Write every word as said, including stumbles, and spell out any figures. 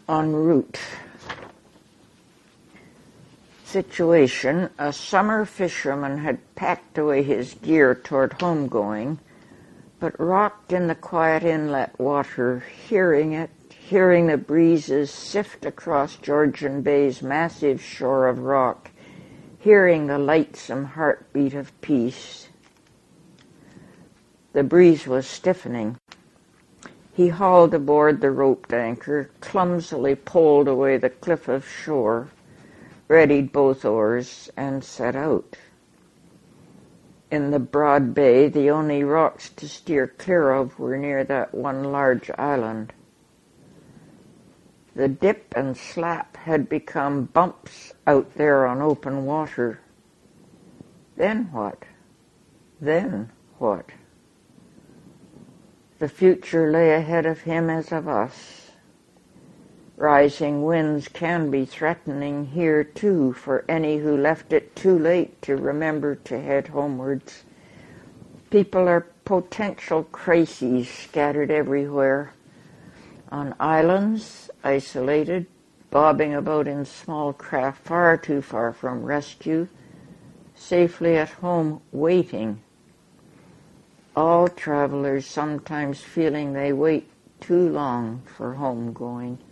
En route. Situation: a summer fisherman had packed away his gear toward homegoing, but rocked in the quiet inlet water, hearing it, hearing the breezes sift across Georgian Bay's massive shore of rock, hearing the lightsome heartbeat of peace. The breeze was stiffening. He hauled aboard the roped anchor, clumsily poled away the cliff of shore, readied both oars, and set out. In the broad bay, the only rocks to steer clear of were near that one large island. The dip and slap had become bumps out there on open water. Then what? Then what? The future lay ahead of him as of us. Rising winds can be threatening here, too, for any who left it too late to remember to head homewards. People are potential crises scattered everywhere. On islands, isolated, bobbing about in small craft far too far from rescue, safely at home waiting. All travelers sometimes feeling they wait too long for homegoing.